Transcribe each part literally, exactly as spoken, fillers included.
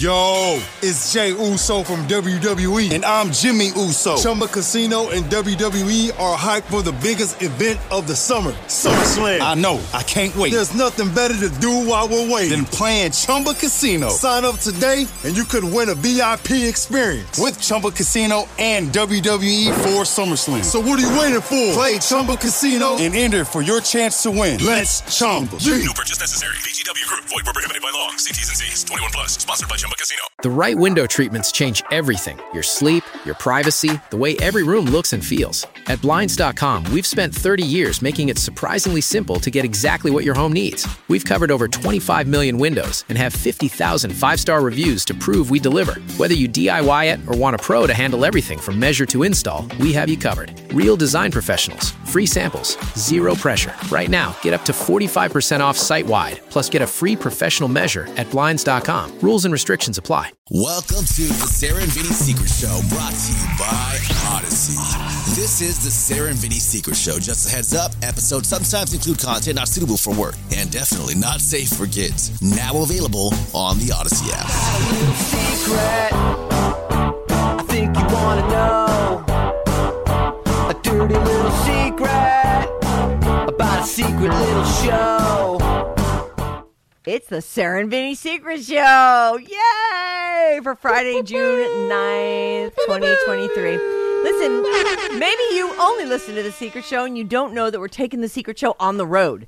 Yo, it's Jay Uso from W W E, and I'm Jimmy Uso. Chumba Casino and W W E are hyped for the biggest event of the summer, SummerSlam. I know, I can't wait. There's nothing better to do while we're waiting than playing Chumba Casino. Sign up today, and you could win a V I P experience with Chumba Casino and W W E for SummerSlam. So what are you waiting for? Play Chumba Casino and enter for your chance to win. Let's Chumba. No purchase necessary. V G W Group. Void where prohibited by law. See T's and C's. twenty-one plus. Sponsored by Chumba Casino. The right window treatments change everything. Your sleep, your privacy, the way every room looks and feels. At Blinds dot com, we've spent thirty years making it surprisingly simple to get exactly what your home needs. We've covered over twenty-five million windows and have fifty thousand five-star reviews to prove we deliver. Whether you D I Y it or want a pro to handle everything from measure to install, we have you covered. Real design professionals, free samples, zero pressure. Right now, get up to forty-five percent off site-wide, plus get a free professional measure at Blinds dot com. Rules and restrictions apply. Welcome to the Sarah and Vinny Secret Show, brought to you by Odyssey. This is the Sarah and Vinny Secret Show. Just a heads up, episodes sometimes include content not suitable for work and definitely not safe for kids. Now available on the Odyssey app. A little secret, I think you want to know. A dirty little secret about a secret little show. It's the Sarah and Vinny Secret Show. Yay! For Friday, June ninth, twenty twenty-three. Listen, maybe you only listen to the Secret Show and you don't know that we're taking the Secret Show on the road.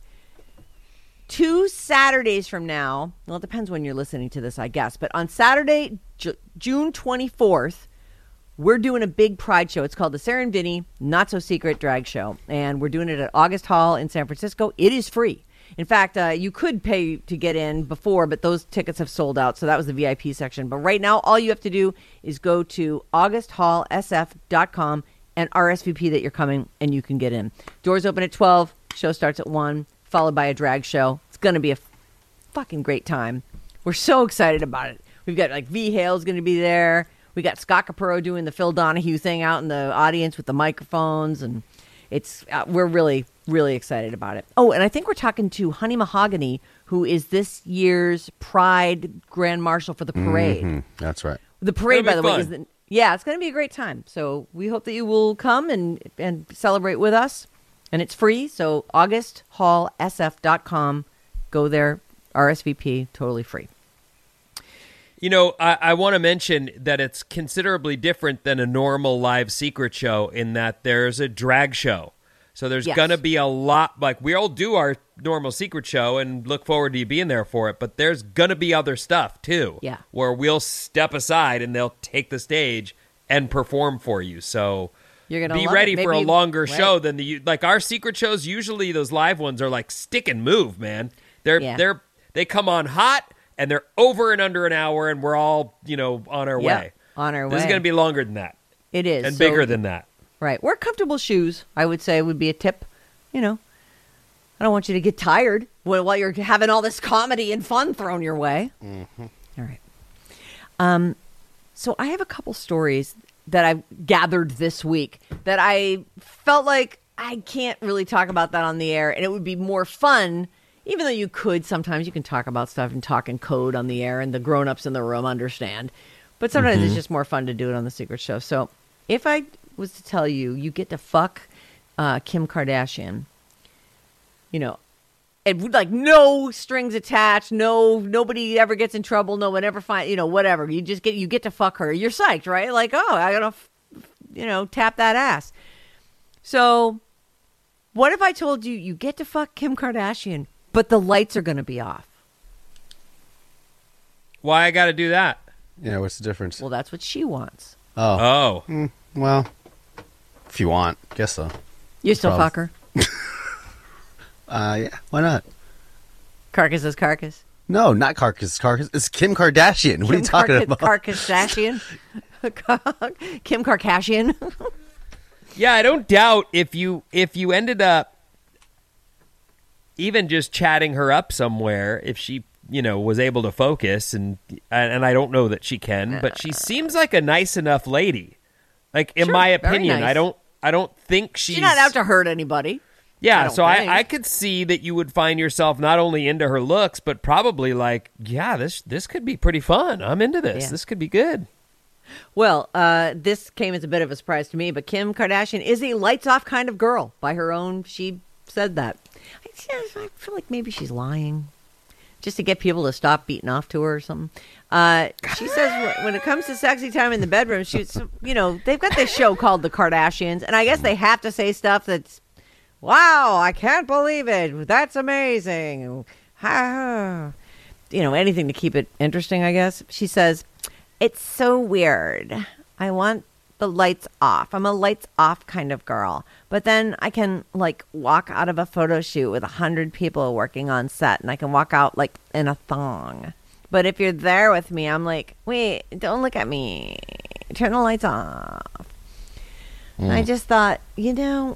Two Saturdays from now, well, it depends when you're listening to this, I guess, but on Saturday, Ju- June twenty-fourth, we're doing a big pride show. It's called the Sarah and Vinny Not So Secret Drag Show, and we're doing it at August Hall in San Francisco. It is free. In fact, uh, you could pay to get in before, but those tickets have sold out, so that was the V I P section. But right now, all you have to do is go to august hall s f dot com and R S V P that you're coming, and you can get in. Doors open at twelve, show starts at one, followed by a drag show. It's going to be a f- fucking great time. We're so excited about it. We've got, like, V. Hale's going to be there. We got Scott Capurro doing the Phil Donahue thing out in the audience with the microphones, and it's uh, we're really, really excited about it. Oh, and I think we're talking to Honey Mahogany, who is this year's Pride Grand Marshal for the parade. Mm-hmm. That's right. The parade, by the fun. way, is the, yeah, it's going to be a great time. So we hope that you will come and and celebrate with us, and it's free. So august hall s f dot com, go there, R S V P, totally free. You know, I, I want to mention that it's considerably different than a normal live secret show in that there's a drag show. So there's Yes. going to be a lot, like we all do our normal secret show and look forward to you being there for it, but there's going to be other stuff too. Yeah. Where we'll step aside and they'll take the stage and perform for you. So You're gonna be love ready it. for a Maybe- longer right. show than the, like our secret shows, usually those live ones are like stick and move, man. They're, Yeah. they're, they come on hot. And they're over and under an hour, and we're all, you know, on our Yeah, way. on our This is way. going to be longer than that. It is. And So- bigger than that. Right. Wear comfortable shoes, I would say, would be a tip. You know, I don't want you to get tired while while you're having all this comedy and fun thrown your way. Mm-hmm. All right. Um, so I have a couple stories that I've gathered this week that I felt like I can't really talk about that on the air, and it would be more fun. Even though you could, sometimes you can talk about stuff and talk in code on the air and the grown-ups in the room understand. But sometimes Mm-hmm. it's just more fun to do it on the Secret Show. So if I was to tell you, you get to fuck uh, Kim Kardashian, you know, it would like no strings attached, no, nobody ever gets in trouble, no one ever find, you know, whatever. You just get, you get to fuck her. You're psyched, right? Like, oh, I gotta, f- you know, tap that ass. So what if I told you, you get to fuck Kim Kardashian, but the lights are going to be off? Why I got to do that? Yeah, what's the difference? Well, that's what she wants. Oh. Oh. Mm, well, if you want, guess so. You still Prob- fuck her? Uh, yeah, why not? Carcass is carcass. No, not Carcass. Carcass. It's Kim Kardashian. What are you Kim talking Karka- about? Karkashian? Kim Kardashian? Yeah, I don't doubt if you if you ended up even just chatting her up somewhere, if she, you know, was able to focus, and and I don't know that she can, but she seems like a nice enough lady. Like in Sure, my very opinion, nice. I don't I don't think she's She's not out to hurt anybody. Yeah, I so think. I, I could see that you would find yourself not only into her looks, but probably like, yeah, this this could be pretty fun. I'm into this. Yeah. This could be good. Well, uh, this came as a bit of a surprise to me, but Kim Kardashian is a lights-off kind of girl. By her own, she said that. I, I feel like maybe she's lying, just to get people to stop beating off to her or something. Uh, she says when it comes to sexy time in the bedroom, she's, you know, they've got this show called The Kardashians, and I guess they have to say stuff that's, wow, I can't believe it. That's amazing. You know, anything to keep it interesting, I guess. She says, it's so weird. I want the lights off. I'm a lights off kind of girl. But then I can like walk out of a photo shoot with a hundred people working on set, and I can walk out like in a thong. But if you're there with me, I'm like, wait, don't look at me. Turn the lights off. Mm. I just thought, you know,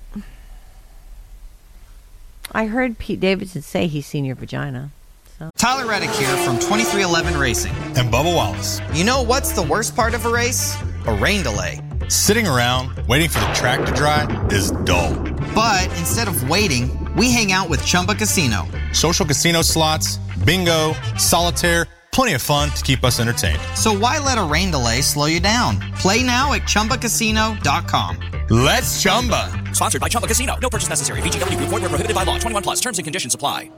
I heard Pete Davidson say he's seen your vagina. So. Tyler Reddick here from twenty-three eleven Racing. And Bubba Wallace. You know what's the worst part of a race? A rain delay. Sitting around waiting for the track to dry is dull. But instead of waiting, we hang out with Chumba Casino. Social casino slots, bingo, solitaire, plenty of fun to keep us entertained. So why let a rain delay slow you down? Play now at Chumba Casino dot com. Let's Chumba. Sponsored by Chumba Casino. No purchase necessary. V G W Group. Void where prohibited by law. twenty-one plus. Terms and conditions apply.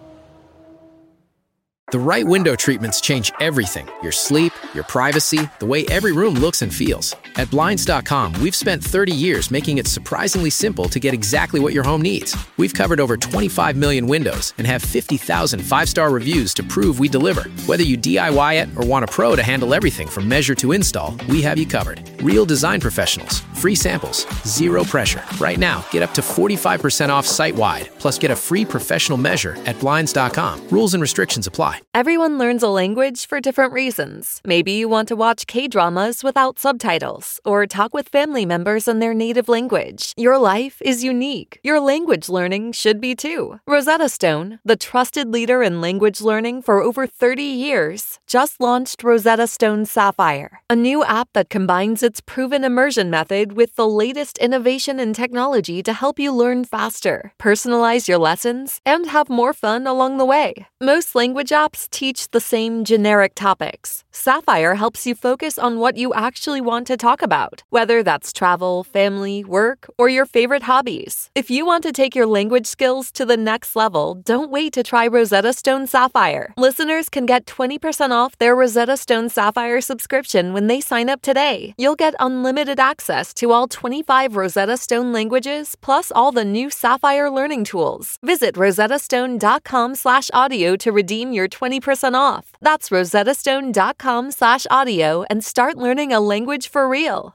The right window treatments change everything. Your sleep, your privacy, the way every room looks and feels. At Blinds dot com, we've spent thirty years making it surprisingly simple to get exactly what your home needs. We've covered over twenty-five million windows and have fifty thousand five-star reviews to prove we deliver. Whether you D I Y it or want a pro to handle everything from measure to install, we have you covered. Real design professionals, free samples, zero pressure. Right now, get up to forty-five percent off site-wide, plus get a free professional measure at Blinds dot com. Rules and restrictions apply. Everyone learns a language for different reasons. Maybe you want to watch K-dramas without subtitles or talk with family members in their native language. Your life is unique. Your language learning should be too. Rosetta Stone, the trusted leader in language learning for over thirty years, just launched Rosetta Stone Sapphire, a new app that combines its proven immersion method with the latest innovation in technology to help you learn faster, personalize your lessons, and have more fun along the way. Most language apps teach the same generic topics. Sapphire helps you focus on what you actually want to talk about, whether that's travel, family, work, or your favorite hobbies. If you want to take your language skills to the next level, don't wait to try Rosetta Stone Sapphire. Listeners can get twenty percent off their Rosetta Stone Sapphire subscription when they sign up today. You'll get unlimited access to all twenty-five Rosetta Stone languages, plus all the new Sapphire learning tools. Visit rosettastone.com slash audio to redeem your twenty percent off. That's rosettastone.com slash audio and start learning a language for real.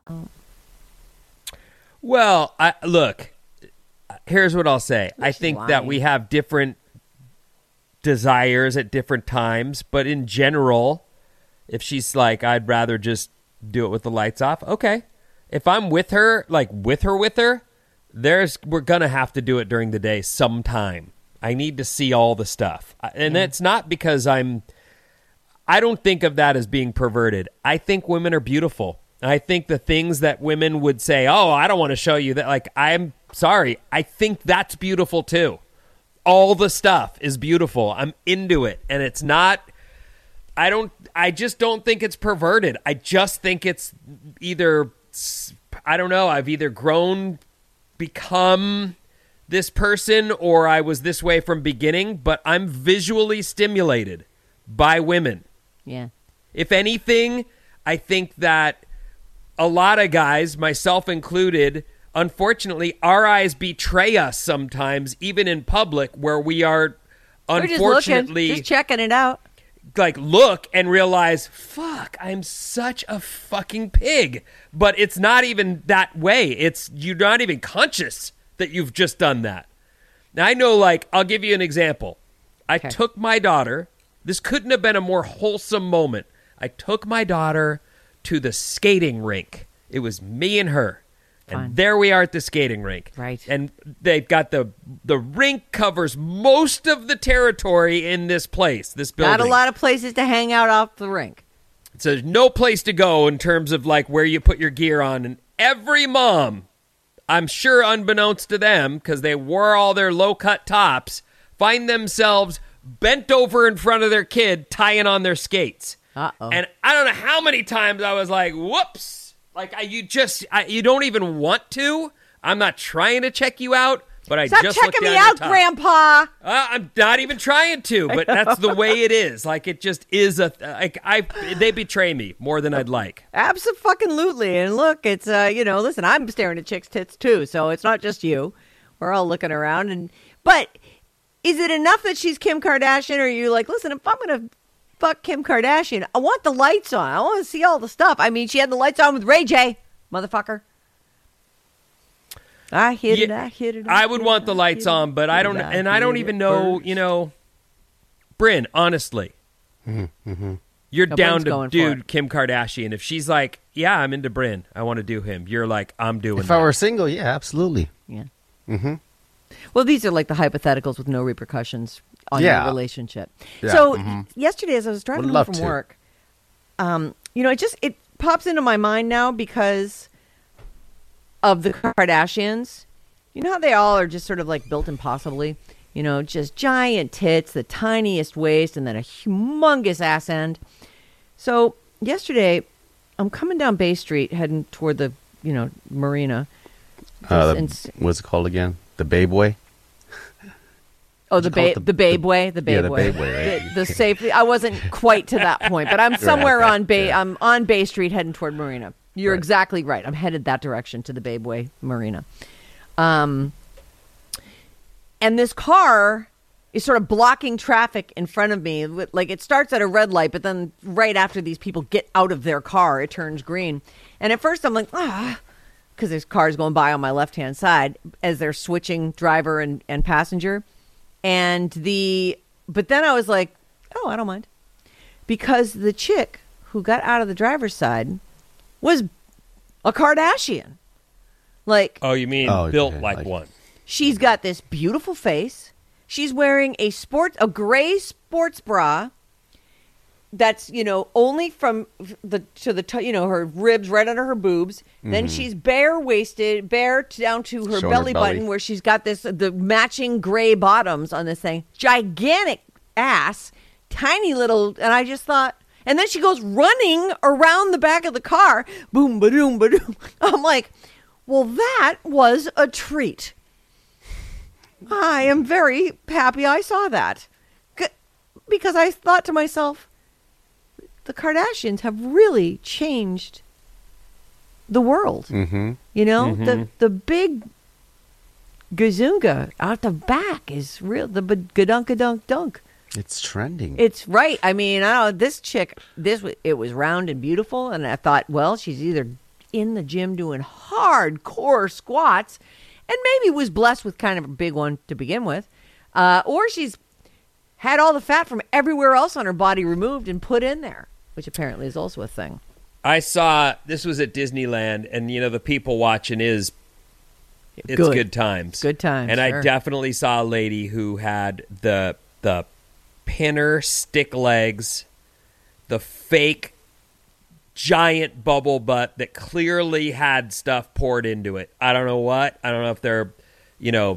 Well, I, look, here's what I'll say. I think lying. that we have different desires at different times, but in general, if she's like, I'd rather just do it with the lights off, okay. If I'm with her, like with her, with her, there's we're going to have to do it during the day sometime. I need to see all the stuff. And it's not because I'm, I don't think of that as being perverted. I think women are beautiful. I think the things that women would say, oh, I don't want to show you that. Like, I'm sorry. I think that's beautiful too. All the stuff is beautiful. I'm into it. And it's not, I don't, I just don't think it's perverted. I just think it's either, I don't know. I've either grown, become this person, or I was this way from beginning, but I'm visually stimulated by women. Yeah. If anything, I think that a lot of guys, myself included, unfortunately, our eyes betray us sometimes, even in public, where we are We're unfortunately just, just checking it out. Like look and realize, fuck, I'm such a fucking pig. But it's not even that way. It's you're not even conscious that you've just done that. Now, I know, like, I'll give you an example. I okay. took my daughter. This couldn't have been a more wholesome moment. I took my daughter to the skating rink. It was me and her. And Fun. There we are at the skating rink. Right. And they've got the the rink covers most of the territory in this place, this building. Not a lot of places to hang out off the rink. So there's no place to go in terms of like where you put your gear on. And every mom I'm sure unbeknownst to them, because they wore all their low-cut tops, find themselves bent over in front of their kid tying on their skates. Uh-oh. And I don't know how many times I was like, whoops. Like, I, you just, I, you don't even want to. I'm not trying to check you out, but I Stop just checking looked me down out, your top. Grandpa. Uh, I'm not even trying to, but that's the way it is. Like, it just is a, like, I, they betray me more than I'd like. Absolutely. And look, it's, uh, you know, listen, I'm staring at chicks' tits too, so it's not just you. We're all looking around. And but is it enough that she's Kim Kardashian, or are you like, listen, if I'm going to fuck Kim Kardashian, I want the lights on. I want to see all the stuff. I mean, she had the lights on with Ray J, motherfucker. I hit Yeah, it, I hit it. I, I hit would it, want the I lights hit on, it, but I don't, hit it, and I don't hit even it know, first. you know, Bryn, honestly, Mm-hmm. you're No, down Bryn's to going for dude it. Kim Kardashian. If she's like, yeah, I'm into Bryn, I want to do him. You're like, I'm doing If that. I were single, yeah, absolutely. Yeah. Mm-hmm. Well, these are like the hypotheticals with no repercussions on Yeah. your relationship. Yeah, So mhm. yesterday, as I was driving Would home love from to. work, um, you know, it just it pops into my mind now because of the Kardashians. You know how they all are just sort of like built impossibly? You know, just giant tits, the tiniest waist, and then a humongous ass end. So yesterday, I'm coming down Bay Street, heading toward the, you know, marina. Uh, And the, s- what's it called again? The Babe Way? Oh, the you call it ba- the- the Babe the- Way, the Babe yeah, the Way, Babe Way, right? the, the safely. I wasn't quite to that point, but I'm somewhere Right, on Bay. yeah. I'm on Bay Street, heading toward Marina. You're Right. exactly right. I'm headed that direction to the Babe Way Marina. Um, and this car is sort of blocking traffic in front of me. Like it starts at a red light, but then right after these people get out of their car, it turns green. And at first, I'm like, ah. Because there's cars going by on my left-hand side as they're switching driver and, and passenger. And the, but then I was like, oh, I don't mind. Because the chick who got out of the driver's side was a Kardashian. Like, Oh, you mean Oh, built okay, like, like- one? she's got this beautiful face. She's wearing a sport, a gray sports bra that's, you know, only from the to the t- you know, her ribs right under her boobs. Then she's bare waisted, bare down to her Showing her belly belly. button, where she's got this the matching gray bottoms on this thing. Gigantic ass, tiny little, and I just thought. And then she goes running around the back of the car, boom, ba-doom, ba-doom. I'm like, well, that was a treat. I am very happy I saw that. C- Because I thought to myself, the Kardashians have really changed the world. Mm-hmm. You know, the the big gazunga out the back is real. The gadunk dunk dunk. It's trending. It's right. I mean, I don't know, this chick, this wa- it was round and beautiful, and I thought, well, she's either in the gym doing hardcore squats, and maybe was blessed with kind of a big one to begin with, uh, or she's had all the fat from everywhere else on her body removed and put in there, which apparently is also a thing. I saw, this was at Disneyland, and, you know, the people watching is, it's Good. good, times. Good times, And sure. I definitely saw a lady who had the the pinner stick legs, the fake giant bubble butt that clearly had stuff poured into it. I don't know what. I don't know if they're, you know,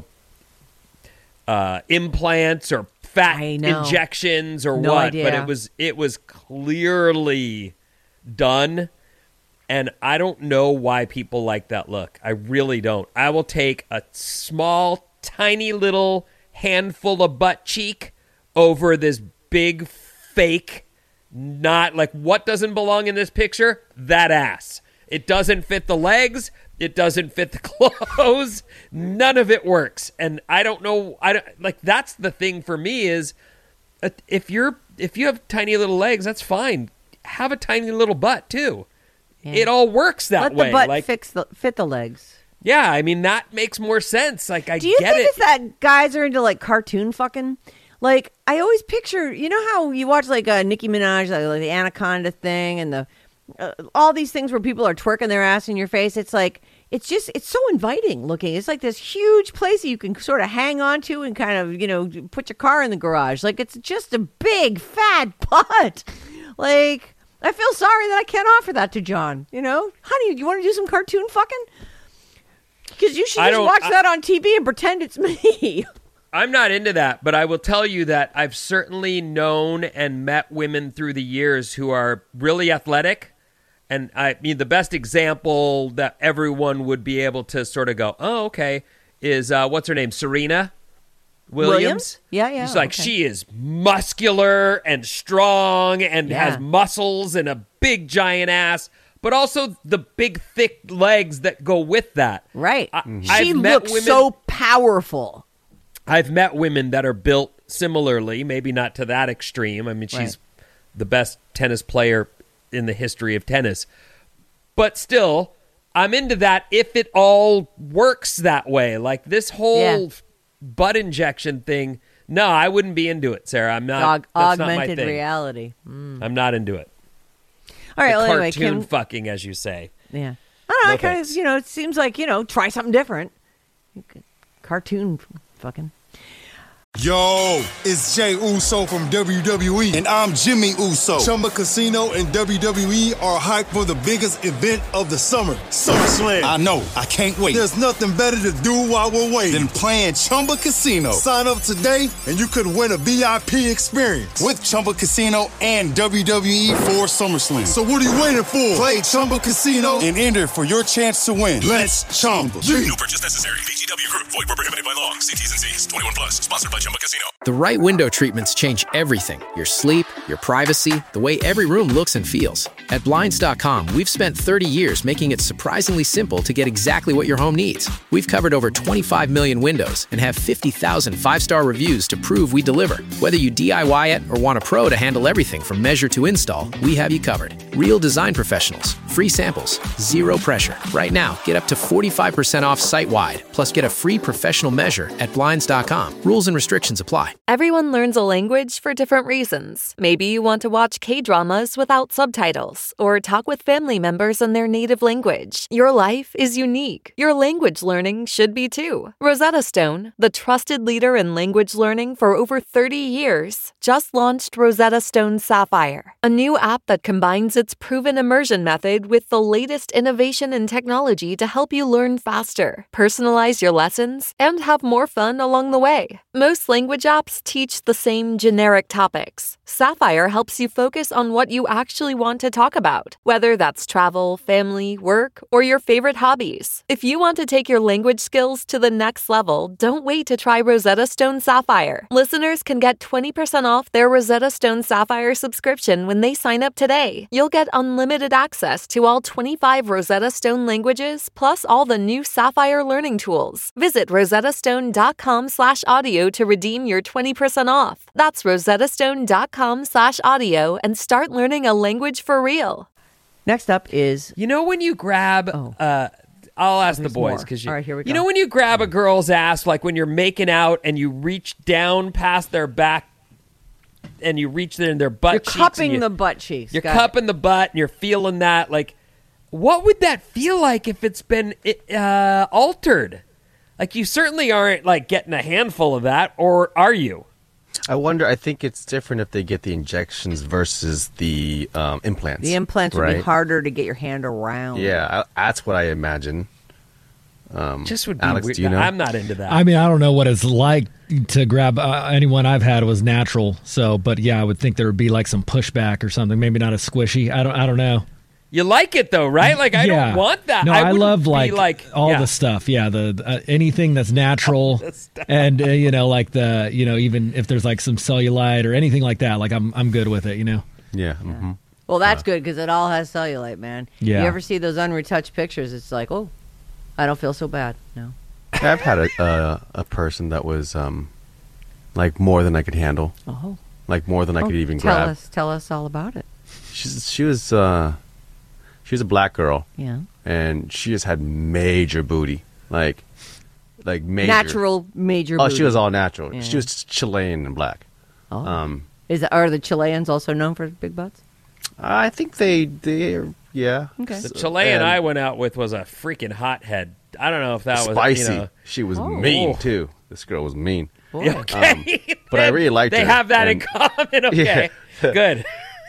uh, implants or fat I know. injections or No what. idea. But it was it was clearly done. And I don't know why people like that look. I really don't. I will take a small, tiny little handful of butt cheek over this big, fake, not like what doesn't belong in this picture? That ass. It doesn't fit the legs. It doesn't fit the clothes. None of it works. And I don't know. I don't, like that's the thing for me is uh, if you're if you have tiny little legs, that's fine. Have a tiny little butt too. Yeah. It all works that Let way. the butt like, fix the, fit the legs. yeah, I mean that makes more sense. Like I Do you get think it. it's that guys are into like cartoon fucking? Like I always picture, you know how you watch like uh, Nicki Minaj, like, like the Anaconda thing, and the uh, all these things where people are twerking their ass in your face. It's like it's just it's so inviting looking. It's like this huge place that you can sort of hang on to and kind of, you know, put your car in the garage. Like it's just a big fat butt. Like I feel sorry that I can't offer that to John. You know, honey, you want to do some cartoon fucking? Because you should I just don't- watch I- that on T V and pretend it's me. I'm not into that, but I will tell you that I've certainly known and met women through the years who are really athletic. And I mean, the best example that everyone would be able to sort of go, oh, okay, is uh, what's her name? Serena Williams? Williams? Yeah, yeah, She's like, okay. she is muscular and strong and Yeah. has muscles and a big giant ass, but also the big, thick legs that go with that. Right. I, She I've met looks women- so powerful. I've met women that are built similarly, maybe not to that extreme. I mean, she's Right. the best tennis player in the history of tennis. But still, I'm into that if it all works that way. Like this whole Yeah. butt injection thing, no, I wouldn't be into it, Sarah. I'm not. Aug- that's not my augmented thing. reality. Mm. I'm not into it. All right, The well, anyway, cartoon Kim. fucking, as you say. Yeah. I don't know. No I kind thanks. of, you know, it seems like, you know, try something different. Cartoon fucking. Yo, it's Jay Uso from W W E, and I'm Jimmy Uso. Chumba Casino and W W E are hyped for the biggest event of the summer, SummerSlam. I know, I can't wait. There's nothing better to do while we're waiting than playing Chumba Casino. Sign up today, and you could win a V I P experience with Chumba Casino and W W E for SummerSlam. So what are you waiting for? Play Chumba Casino and enter for your chance to win. Let's Chumba. No purchase necessary. V G W Group. Void where prohibited by law. See T's and C's. twenty-one plus. Sponsored by Chumba Casino. The right window treatments change everything. Your sleep, your privacy, the way every room looks and feels. At Blinds dot com, we've spent thirty years making it surprisingly simple to get exactly what your home needs. We've covered over twenty-five million windows and have fifty thousand five-star reviews to prove we deliver. Whether you D I Y it or want a pro to handle everything from measure to install, we have you covered. Real design professionals, free samples, zero pressure. Right now, get up to forty-five percent off site-wide, plus get a free professional measure at Blinds dot com. Rules and restrictions apply. Everyone learns a language for different reasons. Maybe you want to watch K-dramas without subtitles or talk with family members in their native language. Your life is unique. Your language learning should be too. Rosetta Stone, the trusted leader in language learning for over thirty years, just launched Rosetta Stone Sapphire, a new app that combines its proven immersion method with the latest innovation and technology to help you learn faster, personalize your lessons, and have more fun along the way. Most language apps teach the same generic topics. Sapphire helps you focus on what you actually want to talk about, whether that's travel, family, work, or your favorite hobbies. If you want to take your language skills to the next level, don't wait to try Rosetta Stone Sapphire. Listeners can get twenty percent off their Rosetta Stone Sapphire subscription when they sign up today. You'll get unlimited access to all twenty-five Rosetta Stone languages, plus all the new Sapphire learning tools. Visit rosettastone.com slash audio to redeem your twenty percent off. That's rosettastone.com slash audio and start learning a language for real. Next up is... You know when you grab... Oh. Uh, I'll ask the There's boys more. because you, All right, here we you go. know when you grab a girl's ass, like when you're making out and you reach down past their back and you reach in their butt You're cheeks. cupping and you, the butt cheeks. You're Got it. cupping the butt and you're feeling that. Like, what would that feel like if it's been uh, altered? Like, you certainly aren't like getting a handful of that, or are you? I wonder. I think it's different if they get the injections versus the um, implants. The implants would right? be harder to get your hand around. Yeah, I, that's what I imagine. Um, Just would be Alex, weird. do you know? I'm not into that. I mean, I don't know what it's like to grab uh, anyone I've had was natural. So, but yeah, I would think there would be like some pushback or something. Maybe not as squishy. I don't. I don't know. You like it though, right? Like I yeah. don't want that. No, I, I, wouldn't love be like, like all yeah. the stuff. Yeah, the uh, anything that's natural, and uh, you know, like the you know, even if there's like some cellulite or anything like that, like I'm I'm good with it. You know. Yeah. Mm-hmm. Well, that's good because it all has cellulite, man. Yeah. You ever see those unretouched pictures? It's like, oh, I don't feel so bad. No. I've had a uh, a person that was um, like more than I could handle. Oh. Like more than I Oh, could even tell grab. us, tell us all about it. She's she was uh, she was a black girl. Yeah. And she just had major booty, like like major Natural major. Oh, booty. she was all natural. Yeah. She was Chilean and black. Oh. Um, Is it, are the Chileans also known for big butts? I think they they yeah. Okay. The Chilean And I went out with was a freaking hothead. I don't know if that was spicy. You know, She was Oh. mean too. This girl was mean. Boy. okay, Um, but I really liked they her. have that and- in common. Okay, Yeah. good.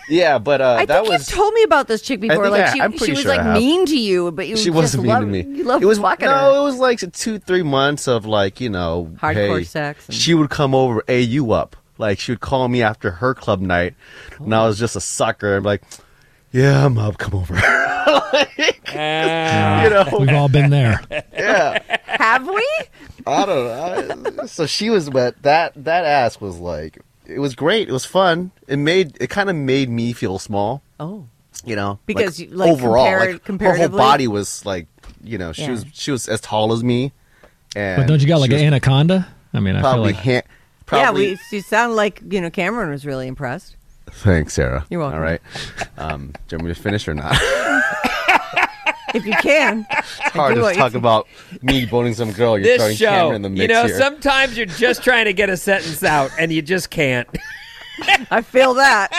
Yeah, but uh, I that think was. you've told me about this chick before. think Like I- she, I'm pretty she was sure I like have. mean to you, but you She just wasn't mean love, to me. You love it was fucking no, her. it was like two, three months of like you know, Hardcore hey, sex and- She would come over, a you up, like she would call me after her club night, and I was just a sucker. I'm like, yeah, I'm up, come over. Like, Uh, you know, We've all been there. yeah. Have we? I don't know. I- so she was, but that that ass was like, it was great. It was fun. It made it kind of made me feel small. Oh, you know, Because like, you- like, overall, compar- like her whole comparatively? body was like, you know, she Yeah. was she was as tall as me. And But don't you got like she an was anaconda? I mean, I feel probably like ha- probably. yeah. We. You sound like you know. Cameron was really impressed. Thanks, Sarah. You're welcome. All right. Um, do you want me to finish or not? If you can. Hard do to want you talk to. about me boning some girl. You're this throwing show, Cameron in the mix you know, here. sometimes you're just trying to get a sentence out, and you just can't. I feel that.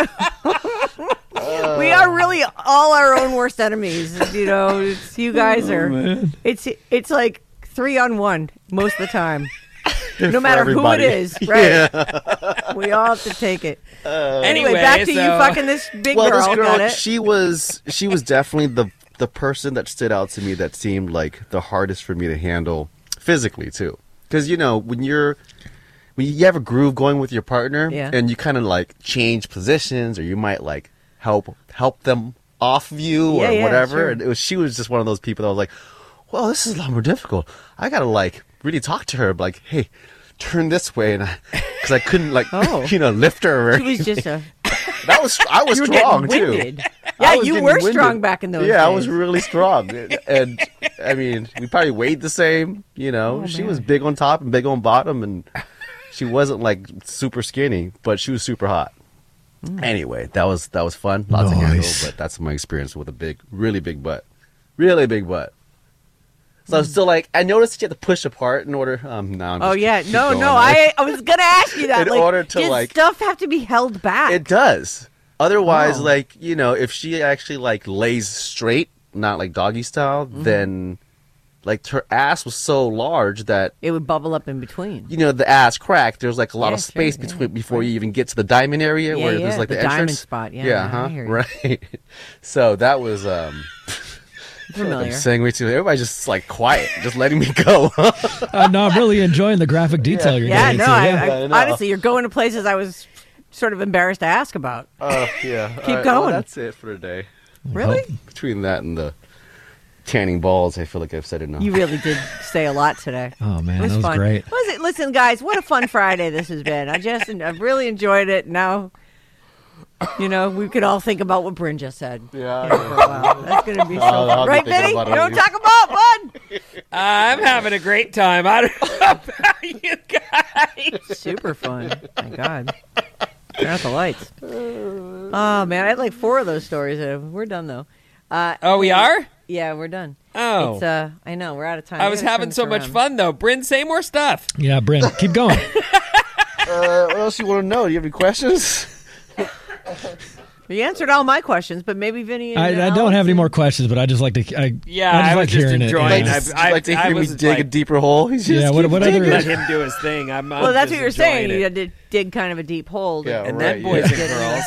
We are really all our own worst enemies. You know, it's, you guys are. man. It's it's like three on one most of the time. No For matter who it everybody. is, right? We all have to take it. anyway, Anyway, back to so- you fucking this big well, girl. this girl, Got it? she was she was definitely the the person that stood out to me that seemed like the hardest for me to handle physically too. Because you know when you're when you have a groove going with your partner, Yeah. and you kind of like change positions, or you might like help help them off of you Yeah, or yeah, whatever. sure. And it was she was just one of those people that was like, well, this is a lot more difficult. I gotta like really talk to her, like, hey, turn this way, and because I, I couldn't like Oh. you know lift her. Or She was just a. that was I was You were strong getting too. winded. I Yeah, was you getting were winded. strong back in those Yeah, I days. was really strong, and I mean, we probably weighed the same. You know, Oh, she man. was big on top and big on bottom, and she wasn't like super skinny, but she was super hot. Mm. Anyway, that was that was fun. Lots to handle, Nice. but that's my experience with a big, really big butt, really big butt. So Mm. I was still like, I noticed you had to push apart in order. Um, no, I'm Oh just yeah, keep no, going. no. I I was gonna ask you that. In like, order to, does like- stuff have to be held back? It does. Otherwise, Oh. like, you know, if she actually like lays straight, not like doggy style, Mm-hmm. then like her ass was so large that It would bubble up in between. you know the ass cracked. There's like a lot Yeah, of sure, space yeah, between before right. you even get to the diamond area Yeah, where yeah, there's like the the, diamond entrance spot, yeah, yeah, I huh? hear you. Right. So that was um. I feel like Familiar. I'm saying way too. Everybody's just like quiet, just letting me go. Uh, no, I'm really enjoying the graphic detail you're Yeah, getting no. to. I, yeah. I, I know. honestly, you're going to places I was sort of embarrassed to ask about. uh, yeah. Keep All right, going. well, that's it for today. Really? Between that and the tanning balls, I feel like I've said enough. You really did say a lot today. Oh man, It was that was fun. great. Was it? Listen, guys, what a fun Friday this has been. I just, I've really enjoyed it. Now, you know, we could all think about what Bryn just said. Yeah. you know, for a while. That's gonna be so I'll- fun, I'll be right, thinking Vinny? about it You at don't least. talk about bud. I'm having a great time. I don't know about you guys. Super fun. My God. Turn out the lights. Oh man, I had like four of those stories. Uh, We're done though. Uh, Oh, we are? Yeah, we're done. Oh. It's, uh, I know we're out of time. I We was gotta turn having this so much around. fun, though. Bryn, say more stuff. Yeah, Brent, keep going. Uh, what else you want to know? Do you have any questions? You answered all my questions, but maybe Vinny. And I, I Alex don't have any and- more questions, but I just like to. I, Yeah, I just I like was just hearing enjoying it. it. Yeah. Just I- like to I hear me was dig a like- deeper hole. He's just Yeah, what- keep what other- digging. Let him do his thing. I'm, I'm Well, that's just what you're saying. enjoying You it. had to dig kind of a deep hole. to- Yeah, And right, then, boys yeah.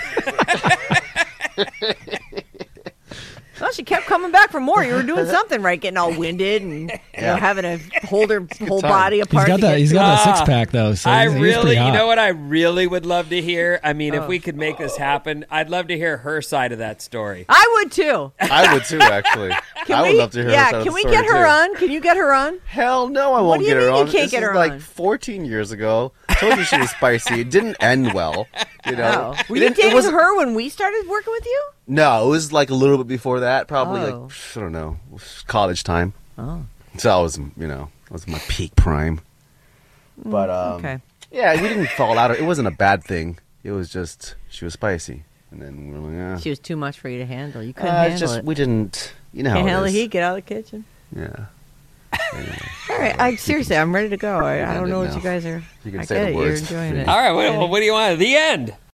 and girls. Well, she kept coming back for more. You were doing something right, getting all winded and you know, Yeah. having to hold her whole time. body He's apart. got to that. get He's to got that it. six pack though. So I he's, he's really, pretty you hot. know what I really would love to hear? I mean, Oh. if we could make this happen, I'd love to hear her side of that story. I would too. I would too, actually. Can I would we, love to hear her Yeah, side of can the we story, get her too. on? Can you get her on? Hell no, I won't do you get her mean you on. can't this get is her like on? fourteen years ago. I told you she was spicy. It didn't end well. You know, Oh. Were It you didn't- it dating wasn't- her when we started working with you? No, it was like a little bit before that. Probably Oh. like I don't know, college time. Oh. So I was, you know, I was in my peak prime. But um, okay. yeah, we didn't fall out. It wasn't a bad thing. It was just she was spicy, and then we were like, yeah. She was too much for you to handle. You couldn't Uh, it's handle just it. we didn't, you know. Can't how it handle the is. heat. Get out of the kitchen. Yeah. All right. I seriously, I'm ready to go. I, I Yeah, don't know what no. you guys are. You can I say get the it. words. You're enjoying it. All right, what, what do you want? The end.